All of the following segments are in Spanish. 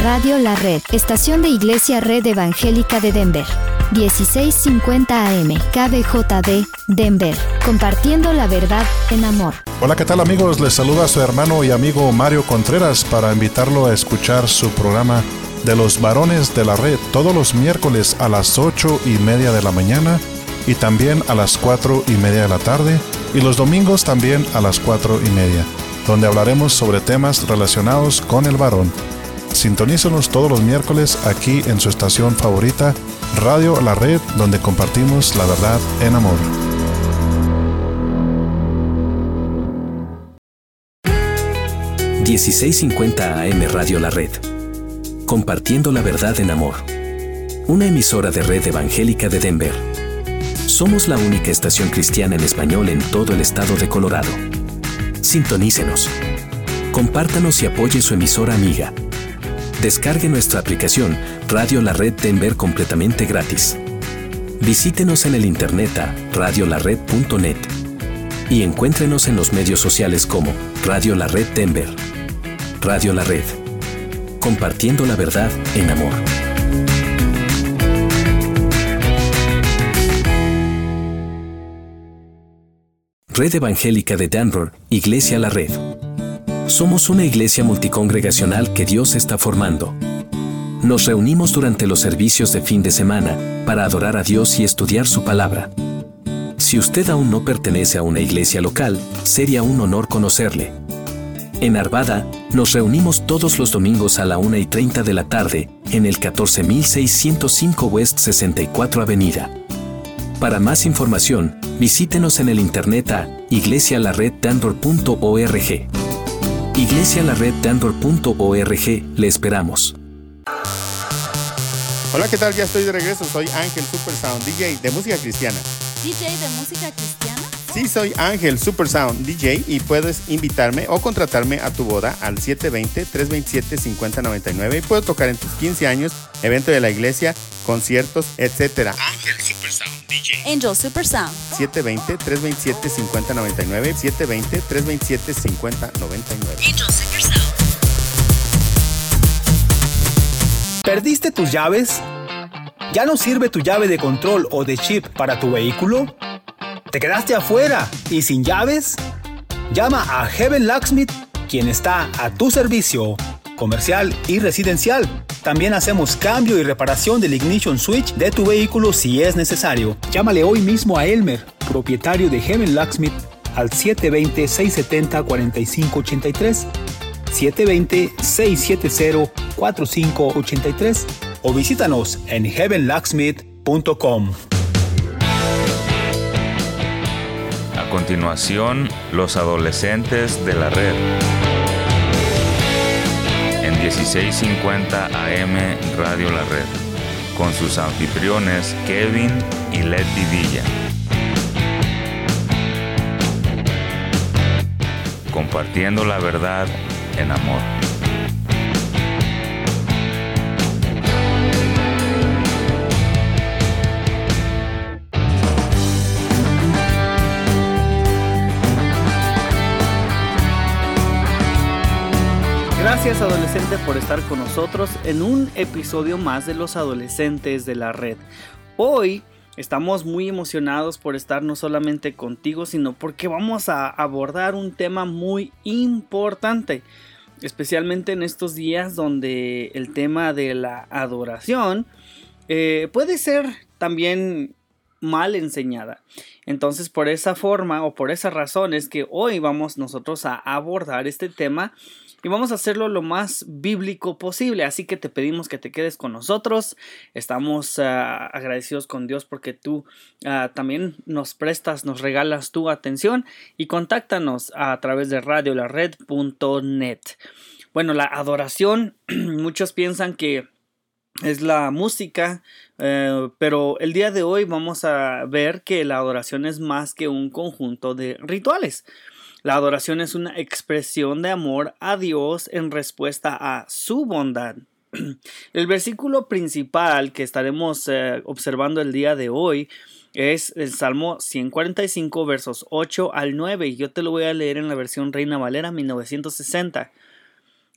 Radio La Red, estación de Iglesia Red Evangélica de Denver. 1650 AM, KBJD, Denver, compartiendo la verdad en amor. Hola, ¿qué tal amigos? Les saluda a su hermano y amigo Mario Contreras para invitarlo a escuchar su programa de los varones de la red todos los miércoles a las 8:30 de la mañana y también a las 4:30 de la tarde y los domingos también a las 4:30, donde hablaremos sobre temas relacionados con el varón. Sintonícenos todos los miércoles aquí en su estación favorita, Radio La Red, donde compartimos la verdad en amor. ...1650 AM Radio La Red... compartiendo la verdad en amor. Una emisora de Red Evangélica de Denver. Somos la única estación cristiana en español en todo el estado de Colorado. Sintonícenos. Compártanos y apoye su emisora amiga. Descargue nuestra aplicación Radio La Red Denver completamente gratis. Visítenos en el internet a radiolared.net y encuéntrenos en los medios sociales como Radio La Red Denver. Radio La Red. Compartiendo la verdad en amor. Red Evangélica de Denver, Iglesia La Red. Somos una iglesia multicongregacional que Dios está formando. Nos reunimos durante los servicios de fin de semana para adorar a Dios y estudiar su palabra. Si usted aún no pertenece a una iglesia local, sería un honor conocerle. En Arvada, nos reunimos todos los domingos a la 1:30 de la tarde en el 14605 West 64 Avenida. Para más información, visítenos en el internet a iglesialareddenver.org. iglesialareddenver.org, le esperamos. Hola, ¿qué tal? Ya estoy de regreso. Soy Ángel Supersound, DJ de música cristiana. ¿DJ de música cristiana? Sí, soy Ángel Supersound, DJ, y puedes invitarme o contratarme a tu boda al 720-327-5099 y puedo tocar en tus 15 años, evento de la iglesia, conciertos, etc. Ángel Supersound, DJ. Angel Supersound. 720-327-5099, 720-327-5099. Angel Supersound. ¿Perdiste tus llaves? ¿Ya no sirve tu llave de control o de chip para tu vehículo? ¿Te quedaste afuera y sin llaves? Llama a Heaven Locksmith, quien está a tu servicio, comercial y residencial. También hacemos cambio y reparación del ignition switch de tu vehículo si es necesario. Llámale hoy mismo a Elmer, propietario de Heaven Locksmith, al 720-670-4583, 720-670-4583 o visítanos en heavenlocksmith.com. A continuación, los adolescentes de la red. En 1650 AM Radio La Red, con sus anfitriones Kevin y Letty Villa. Compartiendo la verdad en amor. Gracias, adolescente, por estar con nosotros en un episodio más de los adolescentes de la red. Hoy estamos muy emocionados por estar no solamente contigo, sino porque vamos a abordar un tema muy importante, especialmente en estos días donde el tema de la adoración puede ser también mal enseñada. Entonces, por esa forma o por esa razón es que hoy vamos nosotros a abordar este tema y vamos a hacerlo lo más bíblico posible. Así que te pedimos que te quedes con nosotros. Estamos agradecidos con Dios porque tú también nos regalas tu atención, y contáctanos a través de radiolared.net. Bueno, la adoración, muchos piensan que es la música, pero el día de hoy vamos a ver que la adoración es más que un conjunto de rituales. La adoración es una expresión de amor a Dios en respuesta a su bondad. El versículo principal que estaremos observando el día de hoy es el Salmo 145, versos 8 al 9. Y yo te lo voy a leer en la versión Reina Valera 1960.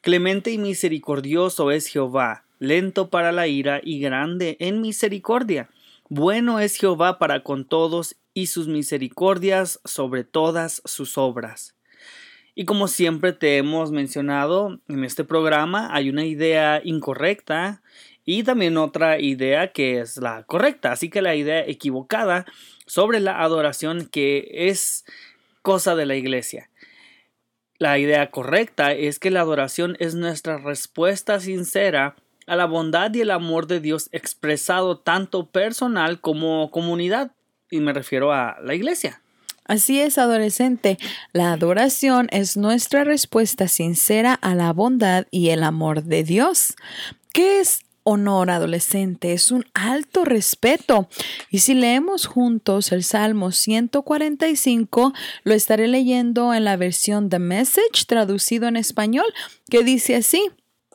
Clemente y misericordioso es Jehová, lento para la ira y grande en misericordia. Bueno es Jehová para con todos y sus misericordias sobre todas sus obras. Y como siempre te hemos mencionado en este programa, hay una idea incorrecta y también otra idea que es la correcta. Así que la idea equivocada sobre la adoración, que es cosa de la iglesia. La idea correcta es que la adoración es nuestra respuesta sincera a la bondad y el amor de Dios expresado tanto personal como comunidad. Y me refiero a la iglesia. Así es, adolescente. La adoración es nuestra respuesta sincera a la bondad y el amor de Dios. ¿Qué es honor, adolescente? Es un alto respeto. Y si leemos juntos el Salmo 145, lo estaré leyendo en la versión The Message, traducido en español, que dice así: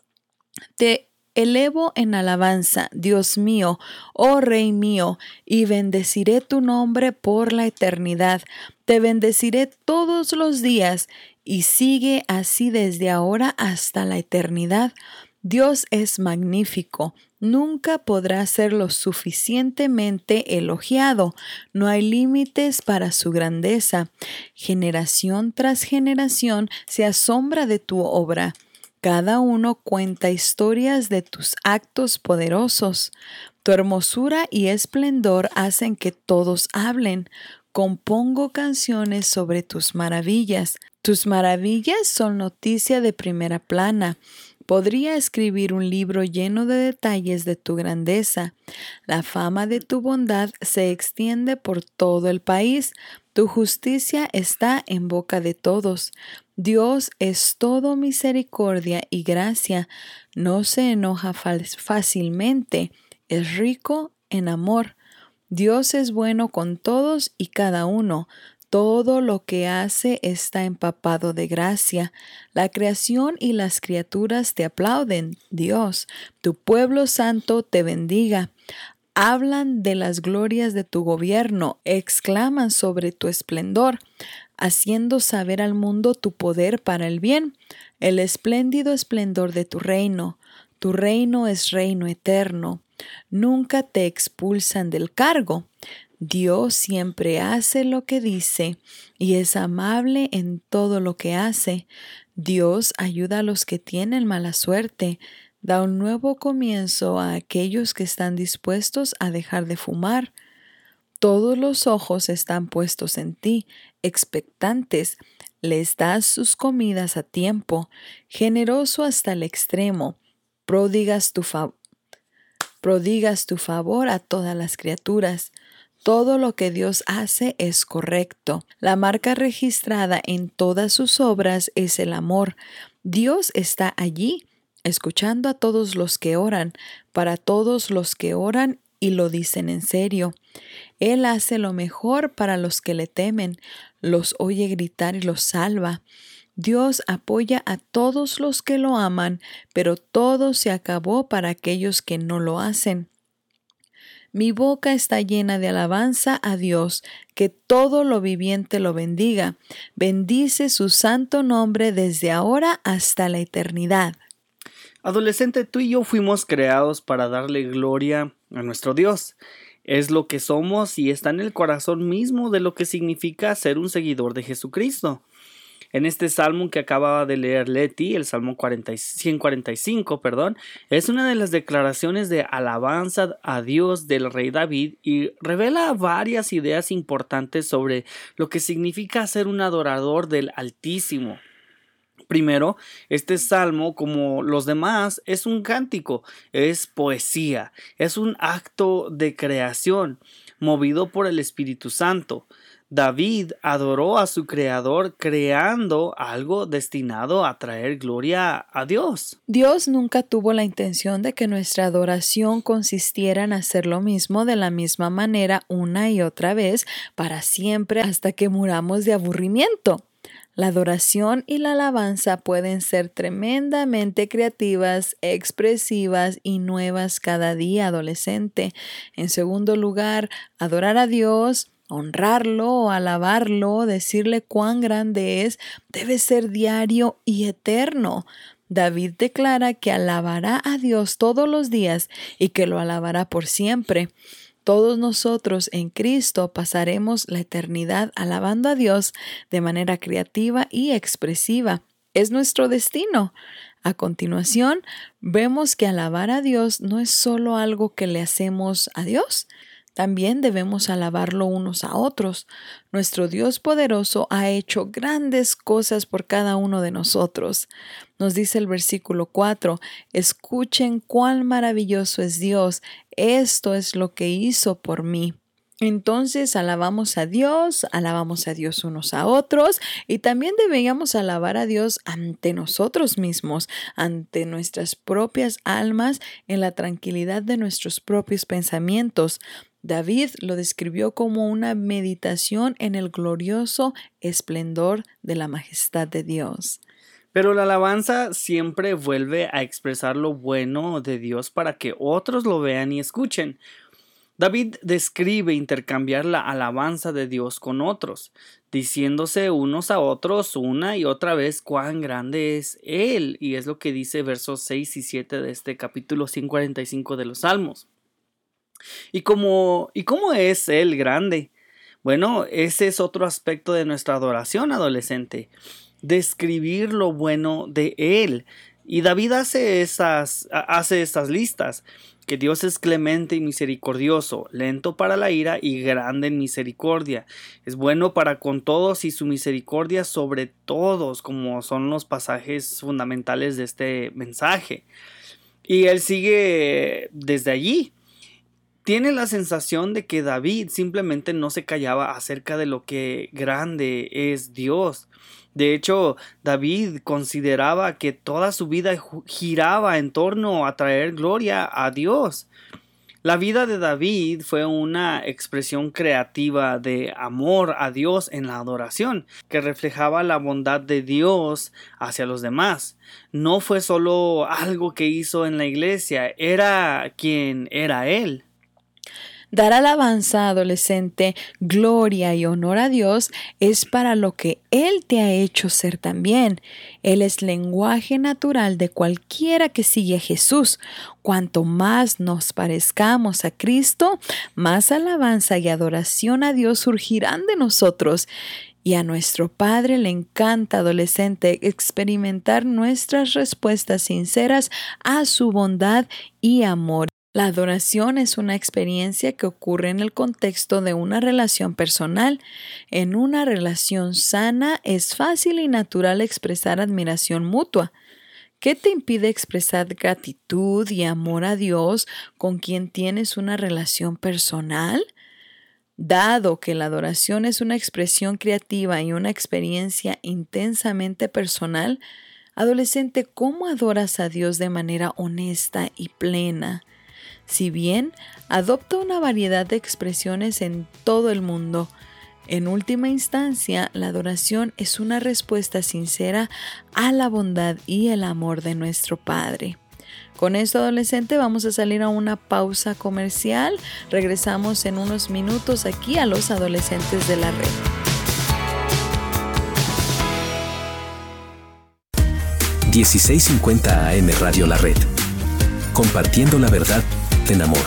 Te elevo en alabanza, Dios mío, oh Rey mío, y bendeciré tu nombre por la eternidad. Te bendeciré todos los días, y sigue así desde ahora hasta la eternidad. Dios es magnífico, nunca podrá ser lo suficientemente elogiado. No hay límites para su grandeza. Generación tras generación se asombra de tu obra. Cada uno cuenta historias de tus actos poderosos. Tu hermosura y esplendor hacen que todos hablen. Compongo canciones sobre tus maravillas. Tus maravillas son noticia de primera plana. Podría escribir un libro lleno de detalles de tu grandeza. La fama de tu bondad se extiende por todo el país. Tu justicia está en boca de todos. Dios es todo misericordia y gracia. No se enoja fácilmente. Es rico en amor. Dios es bueno con todos y cada uno. Todo lo que hace está empapado de gracia. La creación y las criaturas te aplauden, Dios. Tu pueblo santo te bendiga. Hablan de las glorias de tu gobierno, exclaman sobre tu esplendor, haciendo saber al mundo tu poder para el bien, el espléndido esplendor de tu reino. Tu reino es reino eterno. Nunca te expulsan del cargo. Dios siempre hace lo que dice y es amable en todo lo que hace. Dios ayuda a los que tienen mala suerte. Da un nuevo comienzo a aquellos que están dispuestos a dejar de fumar. Todos los ojos están puestos en ti, expectantes. Les das sus comidas a tiempo, generoso hasta el extremo. Prodigas tu favor a todas las criaturas. Todo lo que Dios hace es correcto. La marca registrada en todas sus obras es el amor. Dios está allí, escuchando a todos los que oran, para todos los que oran y lo dicen en serio. Él hace lo mejor para los que le temen, los oye gritar y los salva. Dios apoya a todos los que lo aman, pero todo se acabó para aquellos que no lo hacen. Mi boca está llena de alabanza a Dios, que todo lo viviente lo bendiga. Bendice su santo nombre desde ahora hasta la eternidad. Adolescente, tú y yo fuimos creados para darle gloria a nuestro Dios. Es lo que somos y está en el corazón mismo de lo que significa ser un seguidor de Jesucristo. En este salmo que acababa de leer Leti, el Salmo 145, es una de las declaraciones de alabanza a Dios del rey David y revela varias ideas importantes sobre lo que significa ser un adorador del Altísimo. Primero, este salmo, como los demás, es un cántico, es poesía, es un acto de creación movido por el Espíritu Santo. David adoró a su creador creando algo destinado a traer gloria a Dios. Dios nunca tuvo la intención de que nuestra adoración consistiera en hacer lo mismo de la misma manera una y otra vez para siempre hasta que muramos de aburrimiento. La adoración y la alabanza pueden ser tremendamente creativas, expresivas y nuevas cada día, adolescente. En segundo lugar, adorar a Dios, honrarlo, alabarlo, decirle cuán grande es, debe ser diario y eterno. David declara que alabará a Dios todos los días y que lo alabará por siempre. Todos nosotros en Cristo pasaremos la eternidad alabando a Dios de manera creativa y expresiva. Es nuestro destino. A continuación, vemos que alabar a Dios no es solo algo que le hacemos a Dios. También debemos alabarlo unos a otros. Nuestro Dios poderoso ha hecho grandes cosas por cada uno de nosotros. Nos dice el versículo 4, escuchen cuán maravilloso es Dios. Esto es lo que hizo por mí. Entonces alabamos a Dios unos a otros y también deberíamos alabar a Dios ante nosotros mismos, ante nuestras propias almas, en la tranquilidad de nuestros propios pensamientos. David lo describió como una meditación en el glorioso esplendor de la majestad de Dios. Pero la alabanza siempre vuelve a expresar lo bueno de Dios para que otros lo vean y escuchen. David describe intercambiar la alabanza de Dios con otros, diciéndose unos a otros una y otra vez cuán grande es Él. Y es lo que dice versos 6 y 7 de este capítulo 145 de los Salmos. ¿Y cómo es Él grande? Bueno, ese es otro aspecto de nuestra adoración, adolescente. Describir lo bueno de Él. Y David hace estas listas. Que Dios es clemente y misericordioso, lento para la ira y grande en misericordia. Es bueno para con todos y su misericordia sobre todos, como son los pasajes fundamentales de este mensaje. Y él sigue desde allí. Tiene la sensación de que David simplemente no se callaba acerca de lo que grande es Dios. De hecho, David consideraba que toda su vida giraba en torno a traer gloria a Dios. La vida de David fue una expresión creativa de amor a Dios en la adoración, que reflejaba la bondad de Dios hacia los demás. No fue solo algo que hizo en la iglesia, era quien era Él. Dar alabanza, adolescente, gloria y honor a Dios es para lo que Él te ha hecho ser también. Él es lenguaje natural de cualquiera que sigue a Jesús. Cuanto más nos parezcamos a Cristo, más alabanza y adoración a Dios surgirán de nosotros. Y a nuestro Padre le encanta, adolescente, experimentar nuestras respuestas sinceras a su bondad y amor. La adoración es una experiencia que ocurre en el contexto de una relación personal. En una relación sana es fácil y natural expresar admiración mutua. ¿Qué te impide expresar gratitud y amor a Dios con quien tienes una relación personal? Dado que la adoración es una expresión creativa y una experiencia intensamente personal, adolescente, ¿cómo adoras a Dios de manera honesta y plena? Si bien adopta una variedad de expresiones en todo el mundo, en última instancia, la adoración es una respuesta sincera a la bondad y el amor de nuestro Padre. Con esto, adolescente, vamos a salir a una pausa comercial. Regresamos en unos minutos aquí a los adolescentes de la red. (1650 AM) Radio La Red. Compartiendo la verdad en amor.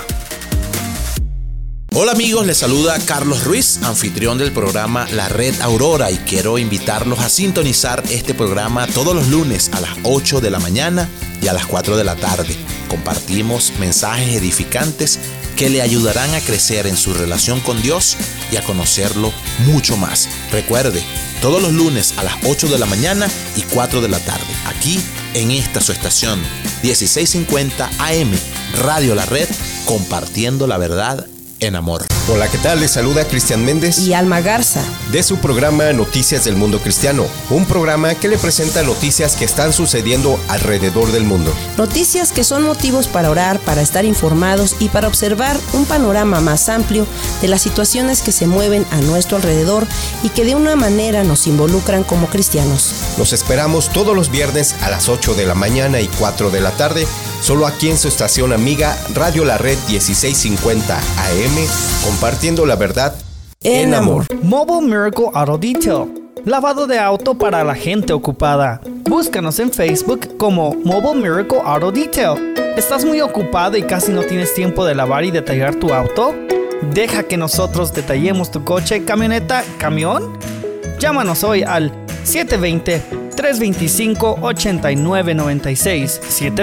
Hola amigos, les saluda Carlos Ruiz, anfitrión del programa La Red Aurora, y quiero invitarlos a sintonizar este programa todos los lunes a las 8 de la mañana y a las 4 de la tarde. Compartimos mensajes edificantes que le ayudarán a crecer en su relación con Dios y a conocerlo mucho más. Recuerde, todos los lunes a las 8 de la mañana y 4 de la tarde, aquí en esta su estación 1650 AM, Radio La Red, compartiendo la verdad en amor. Hola, ¿qué tal? Les saluda Cristian Méndez y Alma Garza de su programa Noticias del Mundo Cristiano, un programa que le presenta noticias que están sucediendo alrededor del mundo. Noticias que son motivos para orar, para estar informados y para observar un panorama más amplio de las situaciones que se mueven a nuestro alrededor y que de una manera nos involucran como cristianos. Los esperamos todos los viernes a las 8 de la mañana y 4 de la tarde, solo aquí en su estación amiga Radio La Red 1650 AM, compartiendo la verdad en amor. Mobile Miracle Auto Detail. lavado de auto para la gente ocupada. Búscanos en Facebook como Mobile Miracle Auto Detail. ¿Estás muy ocupado y casi no tienes tiempo de lavar y detallar tu auto? Deja que nosotros detallemos tu coche, camioneta, camión. Llámanos hoy al 720-325-8996.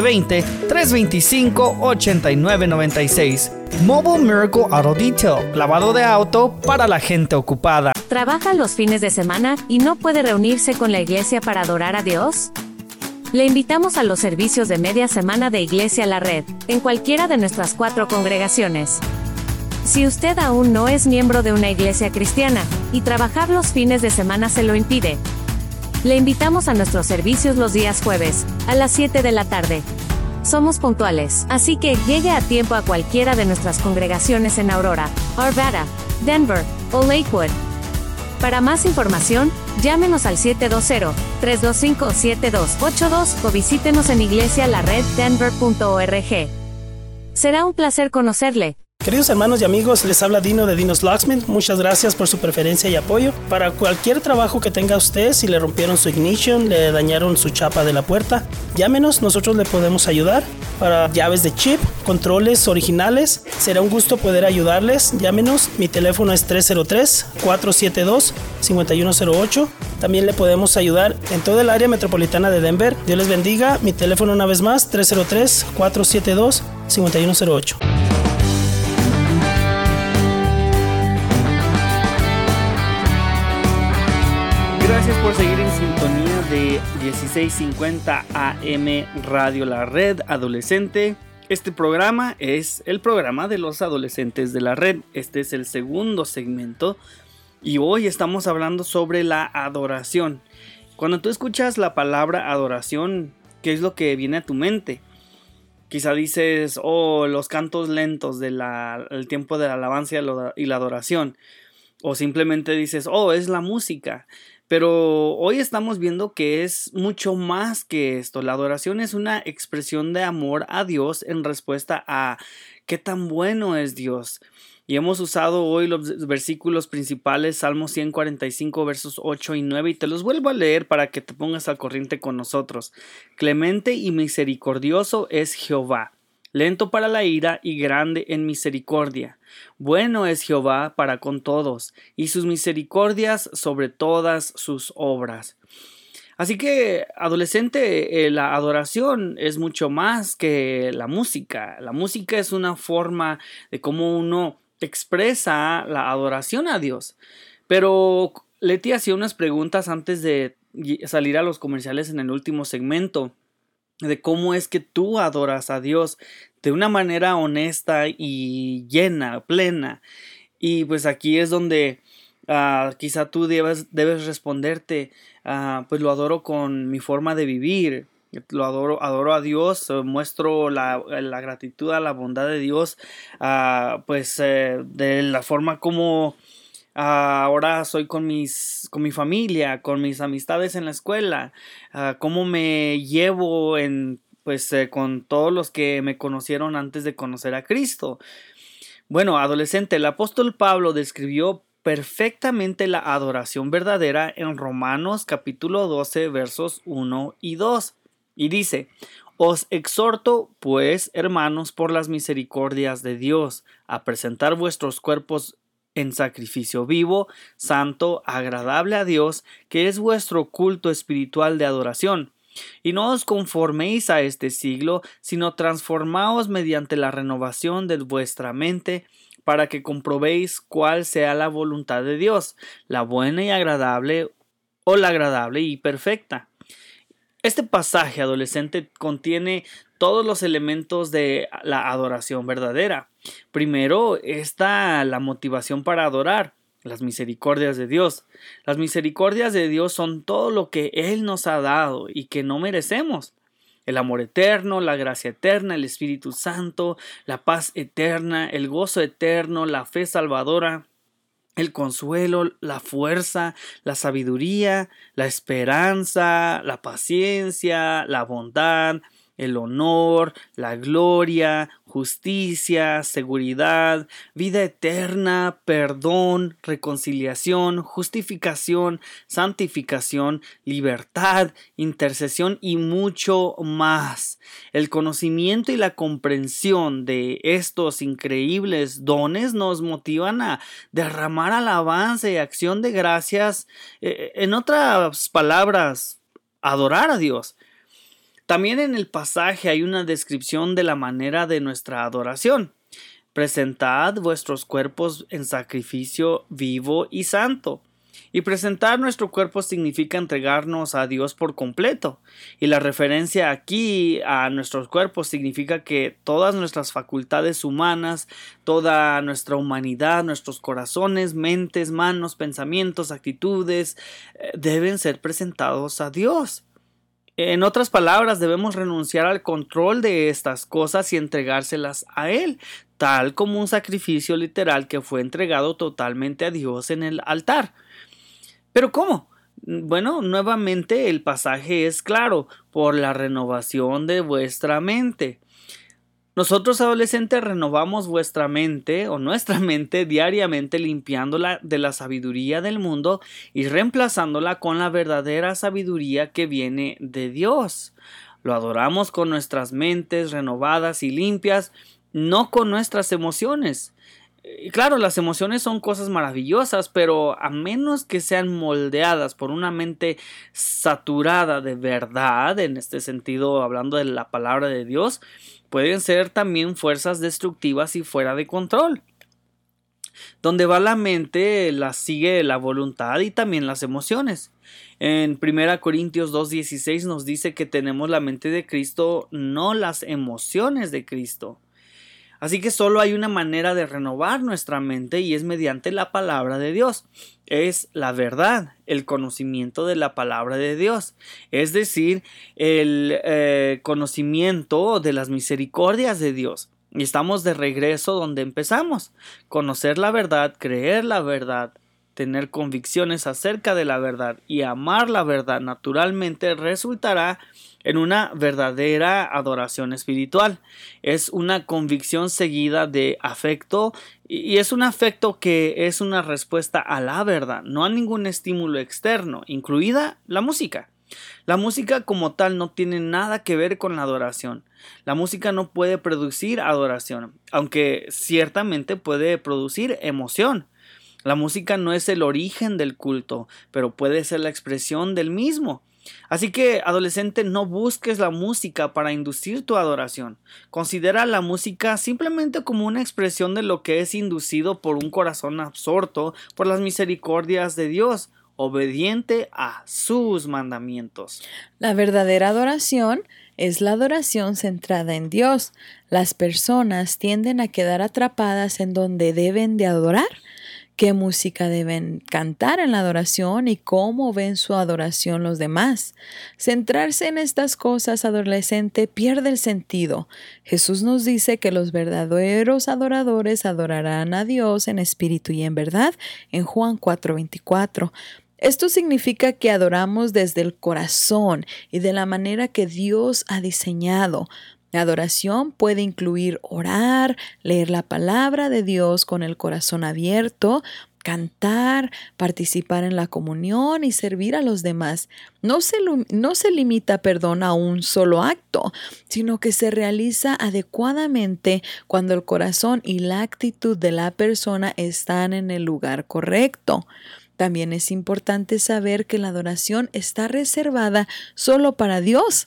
720-325-8996. Mobile Miracle Auto Detail. Lavado de auto para la gente ocupada. ¿Trabaja los fines de semana y no puede reunirse con la iglesia para adorar a Dios? Le invitamos a los servicios de media semana de Iglesia La Red, en cualquiera de nuestras 4 congregaciones. Si usted aún no es miembro de una iglesia cristiana, y trabajar los fines de semana se lo impide, le invitamos a nuestros servicios los días jueves, a las 7 de la tarde. Somos puntuales, así que llegue a tiempo a cualquiera de nuestras congregaciones en Aurora, Arvada, Denver o Lakewood. Para más información, llámenos al 720-325-7282 o visítenos en iglesialareddenver.org. Será un placer conocerle. Queridos hermanos y amigos, les habla Dino de Dino's Locksmith. Muchas gracias por su preferencia y apoyo. Para cualquier trabajo que tenga usted, si le rompieron su ignition, le dañaron su chapa de la puerta, llámenos, nosotros le podemos ayudar. Para llaves de chip, controles originales, será un gusto poder ayudarles. Llámenos, mi teléfono es 303-472-5108. También le podemos ayudar en toda el área metropolitana de Denver. Dios les bendiga. Mi teléfono una vez más, 303-472-5108. Gracias por seguir en sintonía de 1650 AM Radio La Red Adolescente. Este programa es el programa de los adolescentes de la red. Este es el segundo segmento y hoy estamos hablando sobre la adoración. Cuando tú escuchas la palabra adoración, ¿qué es lo que viene a tu mente? Quizá dices, los cantos lentos del tiempo de la alabanza y la adoración. O simplemente dices, es la música. Pero hoy estamos viendo que es mucho más que esto. La adoración es una expresión de amor a Dios en respuesta a qué tan bueno es Dios. Y hemos usado hoy los versículos principales, Salmo 145, versos 8 y 9, y te los vuelvo a leer para que te pongas al corriente con nosotros. Clemente y misericordioso es Jehová, lento para la ira y grande en misericordia. Bueno es Jehová para con todos, y sus misericordias sobre todas sus obras. Así que, adolescente, la adoración es mucho más que la música. La música es una forma de cómo uno expresa la adoración a Dios. Pero Leti hacía unas preguntas antes de salir a los comerciales en el último segmento, de cómo es que tú adoras a Dios de una manera honesta y llena, plena. Y pues aquí es donde quizá tú debes responderte, pues lo adoro con mi forma de vivir, lo adoro a Dios, muestro la gratitud a la bondad de Dios, de la forma como ahora soy con mi familia, con mis amistades en la escuela, cómo me llevo con todos los que me conocieron antes de conocer a Cristo. Bueno, adolescente, el apóstol Pablo describió perfectamente la adoración verdadera en Romanos capítulo 12 versos 1 y 2 y dice: os exhorto, pues, hermanos, por las misericordias de Dios, a presentar vuestros cuerpos en sacrificio vivo, santo, agradable a Dios, que es vuestro culto espiritual de adoración. Y no os conforméis a este siglo, sino transformaos mediante la renovación de vuestra mente, para que comprobéis cuál sea la voluntad de Dios, la buena y agradable, o la agradable y perfecta. Este pasaje, adolescente, contiene todos los elementos de la adoración verdadera. Primero está la motivación para adorar, las misericordias de Dios. Las misericordias de Dios son todo lo que Él nos ha dado y que no merecemos. El amor eterno, la gracia eterna, el Espíritu Santo, la paz eterna, el gozo eterno, la fe salvadora, el consuelo, la fuerza, la sabiduría, la esperanza, la paciencia, la bondad, el honor, la gloria, justicia, seguridad, vida eterna, perdón, reconciliación, justificación, santificación, libertad, intercesión y mucho más. El conocimiento y la comprensión de estos increíbles dones nos motivan a derramar alabanza y acción de gracias. En otras palabras, adorar a Dios. También en el pasaje hay una descripción de la manera de nuestra adoración. Presentad vuestros cuerpos en sacrificio vivo y santo. Y presentar nuestro cuerpo significa entregarnos a Dios por completo. Y la referencia aquí a nuestros cuerpos significa que todas nuestras facultades humanas, toda nuestra humanidad, nuestros corazones, mentes, manos, pensamientos, actitudes, deben ser presentados a Dios. En otras palabras, debemos renunciar al control de estas cosas y entregárselas a Él, tal como un sacrificio literal que fue entregado totalmente a Dios en el altar. ¿Pero cómo? Bueno, nuevamente el pasaje es claro: por la renovación de vuestra mente. Nosotros, adolescentes, renovamos vuestra mente o nuestra mente diariamente, limpiándola de la sabiduría del mundo y reemplazándola con la verdadera sabiduría que viene de Dios. Lo adoramos con nuestras mentes renovadas y limpias, no con nuestras emociones. Y claro, las emociones son cosas maravillosas, pero a menos que sean moldeadas por una mente saturada de verdad, en este sentido hablando de la palabra de Dios, pueden ser también fuerzas destructivas y fuera de control. Donde va la mente, la sigue la voluntad y también las emociones. En 1 Corintios 2:16 nos dice que tenemos la mente de Cristo, no las emociones de Cristo. Así que solo hay una manera de renovar nuestra mente y es mediante la palabra de Dios. Es la verdad, el conocimiento de la palabra de Dios. Es decir, el conocimiento de las misericordias de Dios. Y estamos de regreso donde empezamos. Conocer la verdad, creer la verdad, tener convicciones acerca de la verdad y amar la verdad naturalmente resultará en una verdadera adoración espiritual. Es una convicción seguida de afecto y es un afecto que es una respuesta a la verdad, no a ningún estímulo externo, incluida la música. La música como tal no tiene nada que ver con la adoración. La música no puede producir adoración, aunque ciertamente puede producir emoción. La música no es el origen del culto, pero puede ser la expresión del mismo. Así que, adolescente, no busques la música para inducir tu adoración. Considera la música simplemente como una expresión de lo que es inducido por un corazón absorto por las misericordias de Dios, obediente a sus mandamientos. La verdadera adoración es la adoración centrada en Dios. Las personas tienden a quedar atrapadas en donde deben de adorar, qué música deben cantar en la adoración y cómo ven su adoración los demás. Centrarse en estas cosas, adolescente, pierde el sentido. Jesús nos dice que los verdaderos adoradores adorarán a Dios en espíritu y en verdad, en Juan 4:24. Esto significa que adoramos desde el corazón y de la manera que Dios ha diseñado. La adoración puede incluir orar, leer la palabra de Dios con el corazón abierto, cantar, participar en la comunión y servir a los demás. No se limita, a un solo acto, sino que se realiza adecuadamente cuando el corazón y la actitud de la persona están en el lugar correcto. También es importante saber que la adoración está reservada solo para Dios.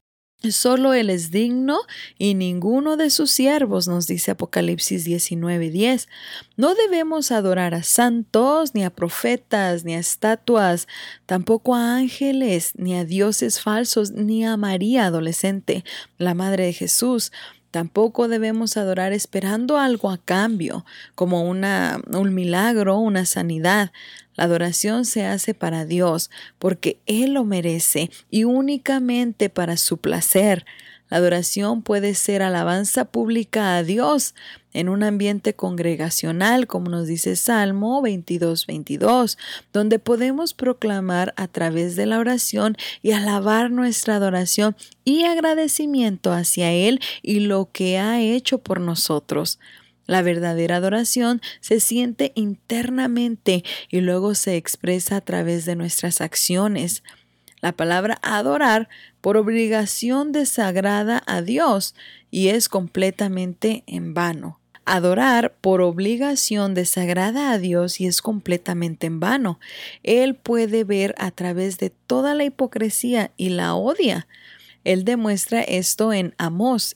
Solo Él es digno y ninguno de sus siervos, nos dice Apocalipsis 19:10. No debemos adorar a santos, ni a profetas, ni a estatuas, tampoco a ángeles, ni a dioses falsos, ni a María, adolescente, la madre de Jesús. Tampoco debemos adorar esperando algo a cambio, como un milagro, una sanidad. La adoración se hace para Dios porque Él lo merece y únicamente para su placer. La adoración puede ser alabanza pública a Dios en un ambiente congregacional, como nos dice Salmo 22:22, donde podemos proclamar a través de la oración y alabar nuestra adoración y agradecimiento hacia Él y lo que ha hecho por nosotros. La verdadera adoración se siente internamente y luego se expresa a través de nuestras acciones. La palabra adorar por obligación desagrada a Dios y es completamente en vano. Adorar por obligación desagrada a Dios y es completamente en vano. Él puede ver a través de toda la hipocresía y la odia. Él demuestra esto en Amós,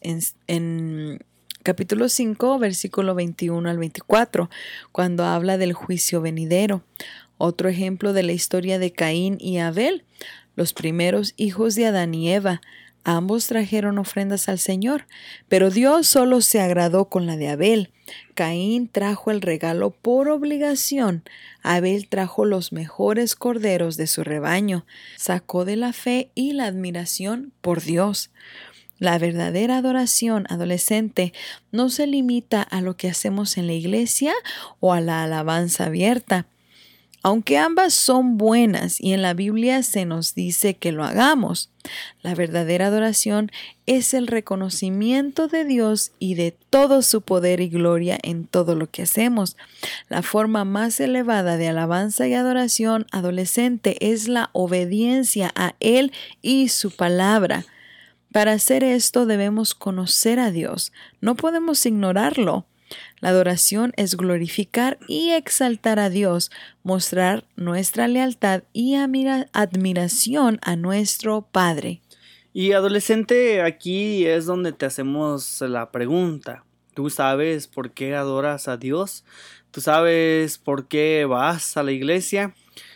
en capítulo 5, versículo 21 al 24, cuando habla del juicio venidero. Otro ejemplo de la historia de Caín y Abel. Los primeros hijos de Adán y Eva, ambos trajeron ofrendas al Señor, pero Dios solo se agradó con la de Abel. Caín trajo el regalo por obligación. Abel trajo los mejores corderos de su rebaño. Sacó de la fe y la admiración por Dios. La verdadera adoración, adolescente, no se limita a lo que hacemos en la iglesia o a la alabanza abierta. Aunque ambas son buenas y en la Biblia se nos dice que lo hagamos, la verdadera adoración es el reconocimiento de Dios y de todo su poder y gloria en todo lo que hacemos. La forma más elevada de alabanza y adoración, adolescente, es la obediencia a Él y su palabra. Para hacer esto debemos conocer a Dios, no podemos ignorarlo. La adoración es glorificar y exaltar a Dios, mostrar nuestra lealtad y admiración a nuestro Padre. Y adolescente, aquí es donde te hacemos la pregunta. ¿Tú sabes por qué adoras a Dios? ¿Tú sabes por qué vas a la iglesia?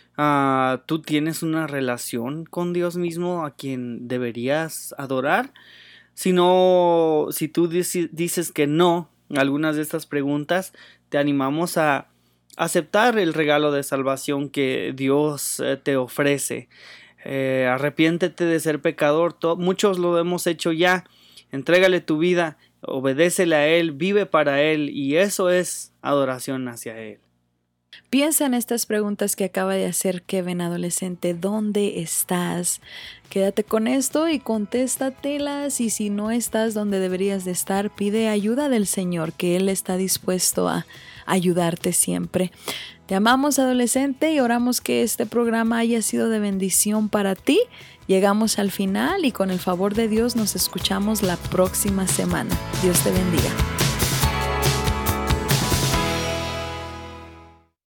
¿Tú tienes una relación con Dios mismo a quien deberías adorar? Si tú dices que no, algunas de estas preguntas, te animamos a aceptar el regalo de salvación que Dios te ofrece. Arrepiéntete de ser pecador. Muchos lo hemos hecho ya. Entrégale tu vida, obedécele a Él, vive para Él, y eso es adoración hacia Él. Piensa en estas preguntas que acaba de hacer Kevin, adolescente. ¿Dónde estás? Quédate con esto y contéstatelas, y si no estás donde deberías de estar, pide ayuda del Señor, que Él está dispuesto a ayudarte siempre. Te amamos, adolescente, y oramos que este programa haya sido de bendición para ti. Llegamos al final y con el favor de Dios nos escuchamos la próxima semana. Dios te bendiga.